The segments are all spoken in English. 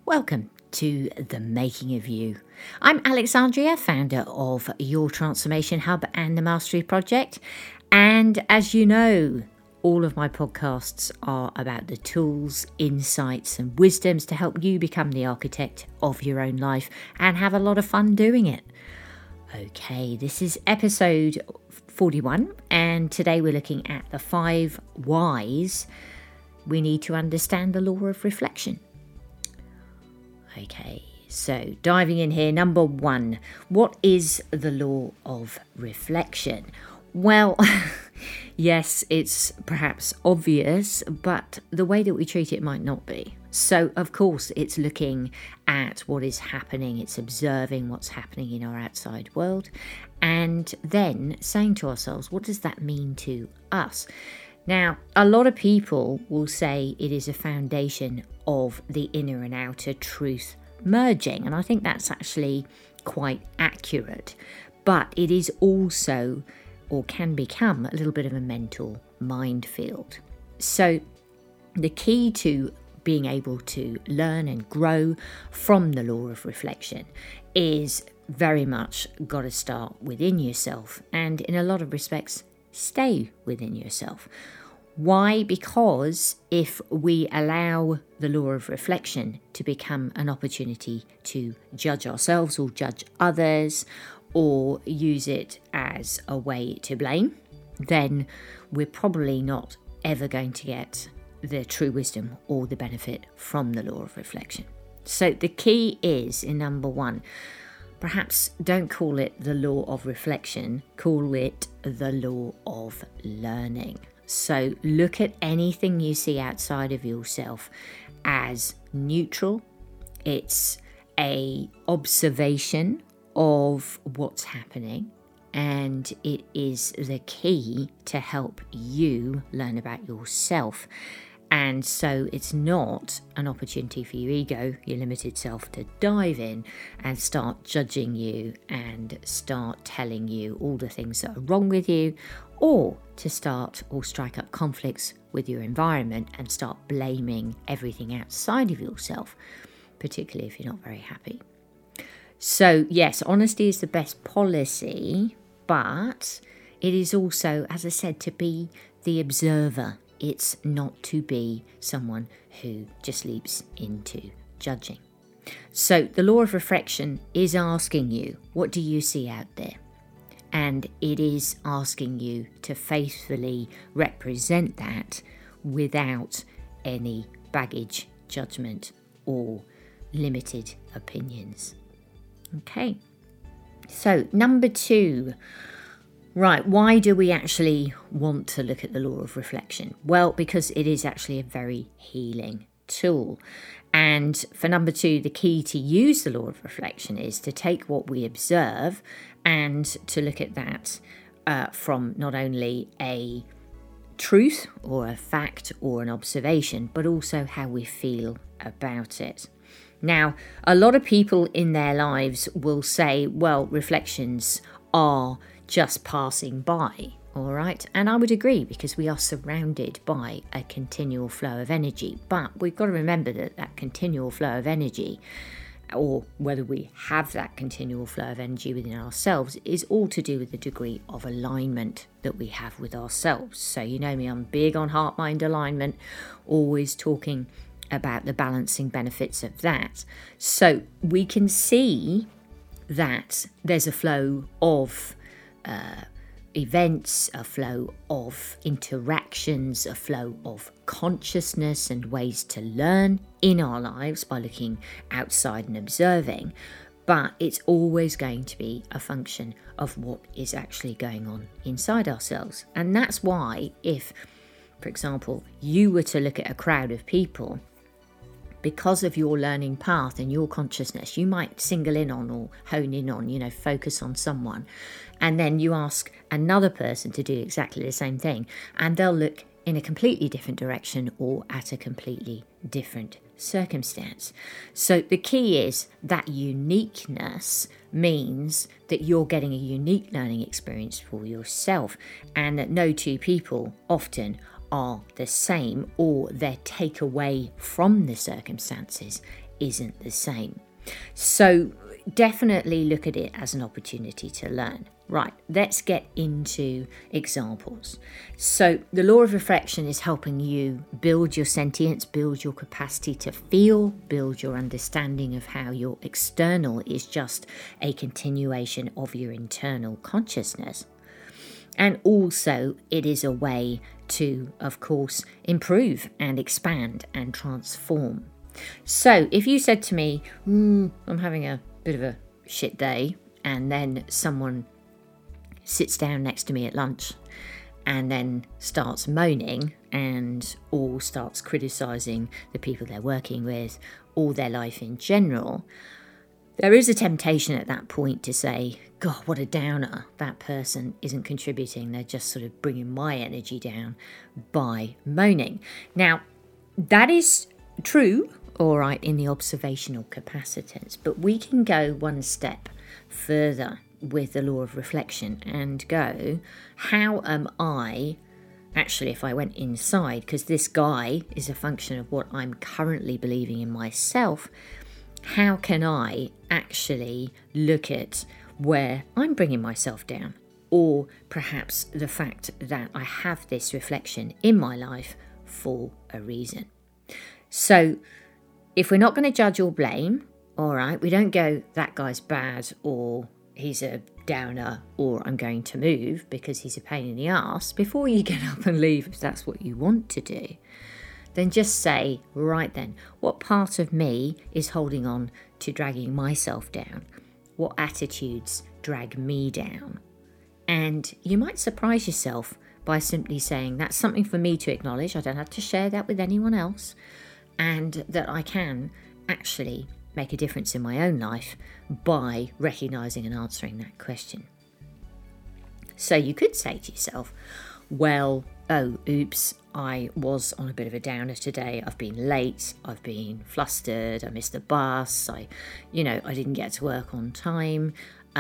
Welcome to The Making of You. I'm Alexandria, founder of Your Transformation Hub and the Mastery Project. And as you know, all of my podcasts are about the tools, insights, and wisdoms to help you become the architect of your own life and have a lot of fun doing it. Okay, this is episode 41, and today we're looking at the 5 whys we need to understand the law of reflection. Okay, so diving in here, number 1, what is the law of reflection? Well, yes, it's perhaps obvious, but the way that we treat it might not be. So, of course, it's looking at what is happening, it's observing what's happening in our outside world, and then saying to ourselves, what does that mean to us? Now, a lot of people will say it is a foundation of the inner and outer truth merging, and I think that's actually quite accurate. But it is also, or can become, a little bit of a mental minefield. So the key to being able to learn and grow from the law of reflection is very much got to start within yourself, and in a lot of respects, stay within yourself. Why? Because if we allow the law of reflection to become an opportunity to judge ourselves or judge others or use it as a way to blame, then we're probably not ever going to get the true wisdom or the benefit from the law of reflection. So the key is, in number 1, perhaps don't call it the law of reflection, call it the law of learning. So look at anything you see outside of yourself as neutral. It's an observation of what's happening, and it is the key to help you learn about yourself. And so it's not an opportunity for your ego, your limited self, to dive in and start judging you and start telling you all the things that are wrong with you, or to start or strike up conflicts with your environment and start blaming everything outside of yourself, particularly if you're not very happy. So yes, honesty is the best policy, but it is also, as I said, to be the observer. It's not to be someone who just leaps into judging. So the law of reflection is asking you, what do you see out there? And it is asking you to faithfully represent that without any baggage, judgment, or limited opinions. Okay, so number 2. Right, why do we actually want to look at the law of reflection? Well, because it is actually a very healing tool. And for number 2, the key to use the law of reflection is to take what we observe and to look at that from not only a truth or a fact or an observation, but also how we feel about it. Now, a lot of people in their lives will say, well, reflections are just passing by, all right? And I would agree, because we are surrounded by a continual flow of energy. But we've got to remember that that continual flow of energy, or whether we have that continual flow of energy within ourselves, is all to do with the degree of alignment that we have with ourselves. So you know me, I'm big on heart-mind alignment, always talking about the balancing benefits of that. So we can see that there's a flow of events, a flow of interactions, a flow of consciousness and ways to learn in our lives by looking outside and observing. But it's always going to be a function of what is actually going on inside ourselves. And that's why if, for example, you were to look at a crowd of people, because of your learning path and your consciousness, you might single in on or hone in on, focus on someone. And then you ask another person to do exactly the same thing, and they'll look in a completely different direction or at a completely different circumstance. So the key is that uniqueness means that you're getting a unique learning experience for yourself, and that no two people often are the same, or their takeaway from the circumstances isn't the same. So definitely look at it as an opportunity to learn. Right, let's get into examples. So the law of reflection is helping you build your sentience, build your capacity to feel, build your understanding of how your external is just a continuation of your internal consciousness. And also it is a way to, of course, improve and expand and transform. So if you said to me, I'm having a bit of a shit day, and then someone sits down next to me at lunch and then starts moaning or starts criticising the people they're working with or their life in general, there is a temptation at that point to say, God, what a downer. That person isn't contributing. They're just sort of bringing my energy down by moaning. Now, that is true, all right, in the observational capacitance, but we can go one step further with the law of reflection and go, how am I, actually, if I went inside, because this guy is a function of what I'm currently believing in myself, how can I actually look at where I'm bringing myself down? Or perhaps the fact that I have this reflection in my life for a reason. So if we're not going to judge or blame, all right, we don't go, that guy's bad, or he's a downer, or I'm going to move because he's a pain in the arse. Before you get up and leave, if that's what you want to do, then just say, right then, what part of me is holding on to dragging myself down? What attitudes drag me down? And you might surprise yourself by simply saying, that's something for me to acknowledge. I don't have to share that with anyone else. And that I can actually make a difference in my own life by recognising and answering that question. So you could say to yourself, well, oh, oops, I was on a bit of a downer today. I've been late, I've been flustered, I missed the bus, I didn't get to work on time.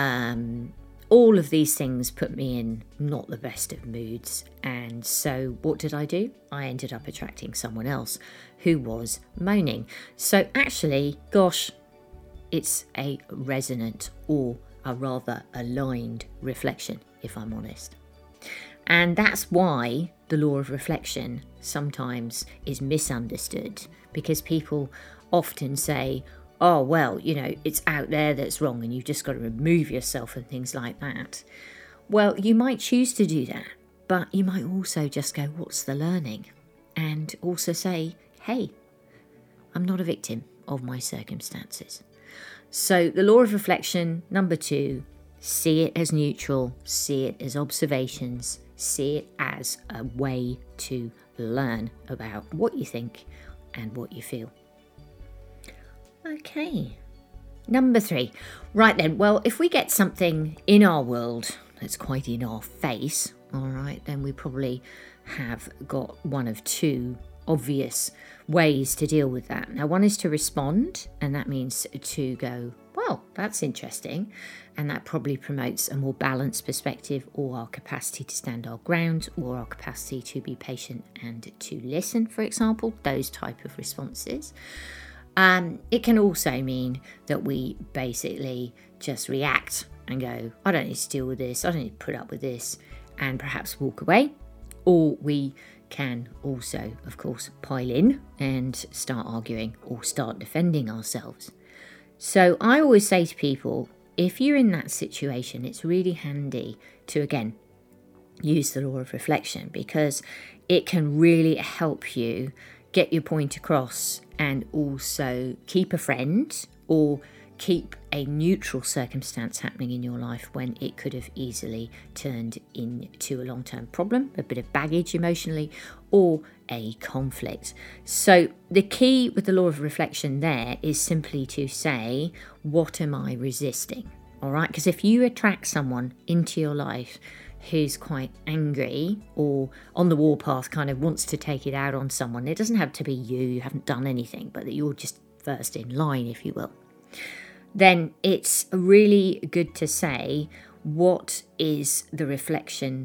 All of these things put me in not the best of moods. And so what did I do? I ended up attracting someone else who was moaning. So actually, gosh, it's a resonant or a rather aligned reflection, if I'm honest. And that's why the law of reflection sometimes is misunderstood, because people often say, oh, well, it's out there that's wrong and you've just got to remove yourself and things like that. Well, you might choose to do that, but you might also just go, what's the learning? And also say, hey, I'm not a victim of my circumstances. So the law of reflection, number 2, see it as neutral, see it as observations, see it as a way to learn about what you think and what you feel. Okay, number 3. Right then, well, if we get something in our world that's quite in our face, all right, then we probably have got one of 2 obvious ways to deal with that. Now, one is to respond, and that means to go, well, that's interesting, and that probably promotes a more balanced perspective, or our capacity to stand our ground, or our capacity to be patient and to listen, for example, those type of responses. It can also mean that we basically just react and go, I don't need to deal with this, I don't need to put up with this, and perhaps walk away. Or we can also, of course, pile in and start arguing or start defending ourselves. So I always say to people, if you're in that situation, it's really handy to, again, use the law of reflection, because it can really help you get your point across and also keep a friend or keep a neutral circumstance happening in your life when it could have easily turned into a long-term problem, a bit of baggage emotionally, or a conflict. So the key with the law of reflection there is simply to say, what am I resisting? All right, because if you attract someone into your life who's quite angry or on the warpath, kind of wants to take it out on someone, it doesn't have to be you haven't done anything, but that you're just first in line, if you will, then it's really good to say, what is the reflection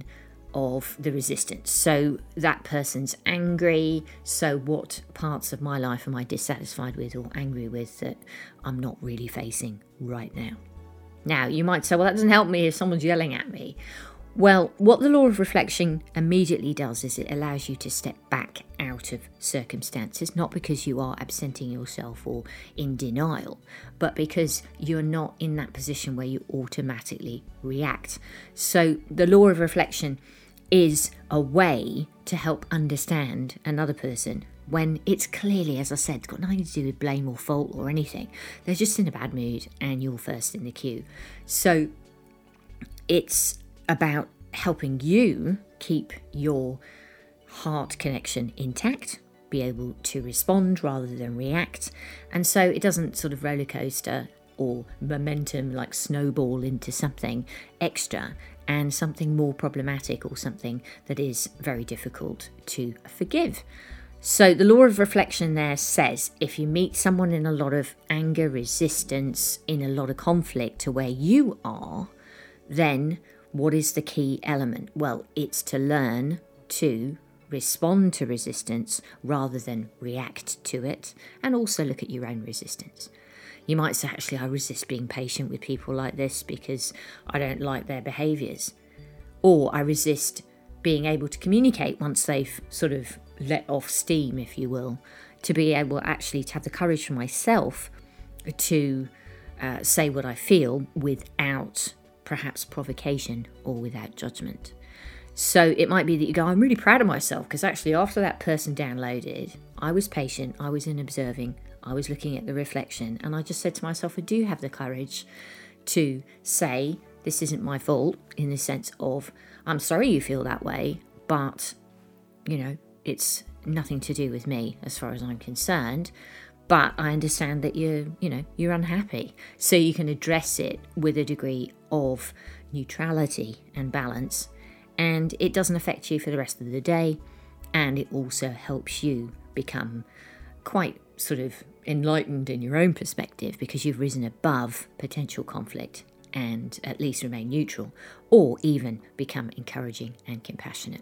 of the resistance. So that person's angry. So what parts of my life am I dissatisfied with or angry with that I'm not really facing right now? Now, you might say, well, that doesn't help me if someone's yelling at me. Well, what the law of reflection immediately does is it allows you to step back out of circumstances, not because you are absenting yourself or in denial, but because you're not in that position where you automatically react. So the law of reflection is a way to help understand another person when it's clearly, as I said, got nothing to do with blame or fault or anything. They're just in a bad mood and you're first in the queue. So it's about helping you keep your heart connection intact, be able to respond rather than react. And so it doesn't sort of roller coaster or momentum like snowball into something extra and something more problematic or something that is very difficult to forgive. So the law of reflection there says if you meet someone in a lot of anger, resistance, in a lot of conflict to where you are, then what is the key element? Well, it's to learn to respond to resistance rather than react to it, and also look at your own resistance. You might say, actually, I resist being patient with people like this because I don't like their behaviours. Or I resist being able to communicate once they've sort of let off steam, if you will, to be able actually to have the courage for myself to say what I feel without perhaps provocation or without judgment. So it might be that you go, I'm really proud of myself because actually after that person downloaded, I was patient, I was in observing, I was looking at the reflection, and I just said to myself, I do have the courage to say this isn't my fault, in the sense of I'm sorry you feel that way, but it's nothing to do with me as far as I'm concerned. But I understand that you're unhappy. So you can address it with a degree of neutrality and balance. And it doesn't affect you for the rest of the day. And it also helps you become quite sort of enlightened in your own perspective because you've risen above potential conflict and at least remain neutral or even become encouraging and compassionate.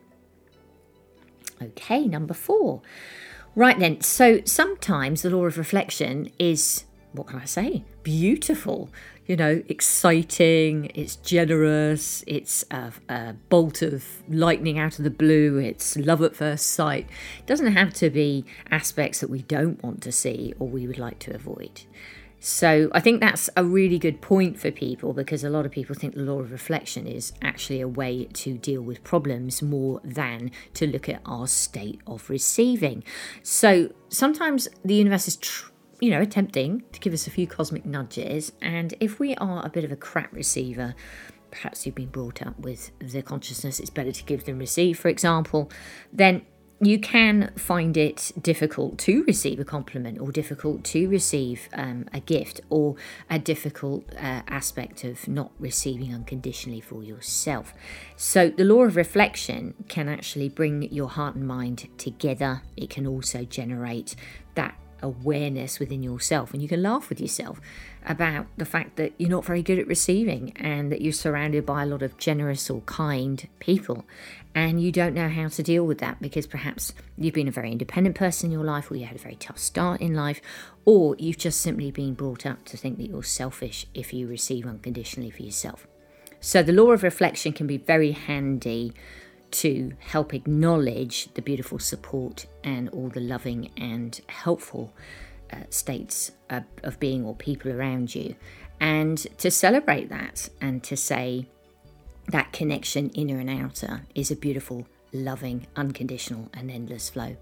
Okay, number 4. Right then, so sometimes the law of reflection is, what can I say, beautiful, exciting, it's generous, it's a bolt of lightning out of the blue, it's love at first sight. It doesn't have to be aspects that we don't want to see or we would like to avoid. So I think that's a really good point for people because a lot of people think the law of reflection is actually a way to deal with problems more than to look at our state of receiving. So sometimes the universe is attempting to give us a few cosmic nudges, and if we are a bit of a crap receiver, perhaps you've been brought up with the consciousness it's better to give than receive, for example, then you can find it difficult to receive a compliment or difficult to receive a gift or a difficult aspect of not receiving unconditionally for yourself. So the law of reflection can actually bring your heart and mind together. It can also generate that awareness within yourself, and you can laugh with yourself about the fact that you're not very good at receiving and that you're surrounded by a lot of generous or kind people and you don't know how to deal with that because perhaps you've been a very independent person in your life, or you had a very tough start in life, or you've just simply been brought up to think that you're selfish if you receive unconditionally for yourself. So the law of reflection can be very handy to help acknowledge the beautiful support and all the loving and helpful states of being or people around you, and to celebrate that and to say that connection, inner and outer, is a beautiful, loving, unconditional and endless flow.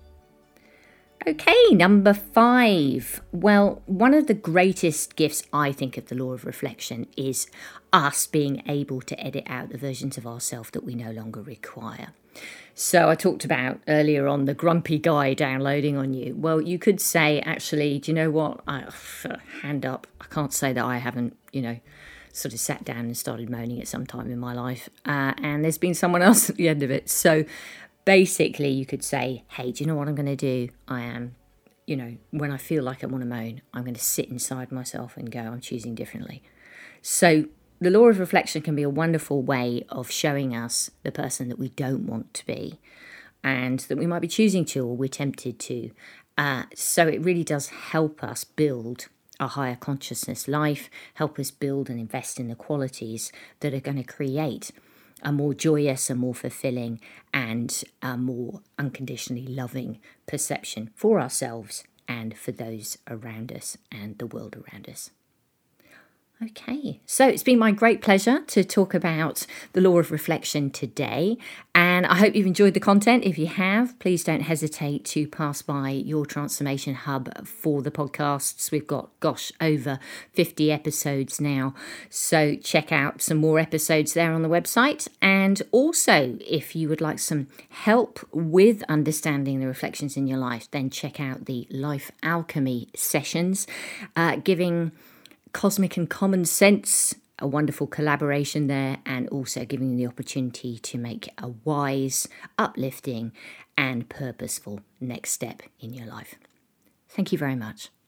Okay, number 5. Well, one of the greatest gifts I think of the law of reflection is us being able to edit out the versions of ourselves that we no longer require. So I talked about earlier on the grumpy guy downloading on you. Well, you could say, actually, do you know what? Hand up. I can't say that I haven't, sort of sat down and started moaning at some time in my life. And there's been someone else at the end of it. So basically, you could say, hey, do you know what I'm going to do? I am, when I feel like I want to moan, I'm going to sit inside myself and go, I'm choosing differently. So the law of reflection can be a wonderful way of showing us the person that we don't want to be and that we might be choosing to or we're tempted to. So it really does help us build a higher consciousness life, help us build and invest in the qualities that are going to create a more joyous, a more fulfilling and a more unconditionally loving perception for ourselves and for those around us and the world around us. Okay, so it's been my great pleasure to talk about the law of reflection today, and I hope you've enjoyed the content. If you have, please don't hesitate to pass by your Transformation Hub for the podcasts. We've got, over 50 episodes now, so check out some more episodes there on the website. And also, if you would like some help with understanding the reflections in your life, then check out the Life Alchemy sessions, giving Cosmic and Common Sense a wonderful collaboration there, and also giving you the opportunity to make a wise, uplifting and purposeful next step in your life. Thank you very much.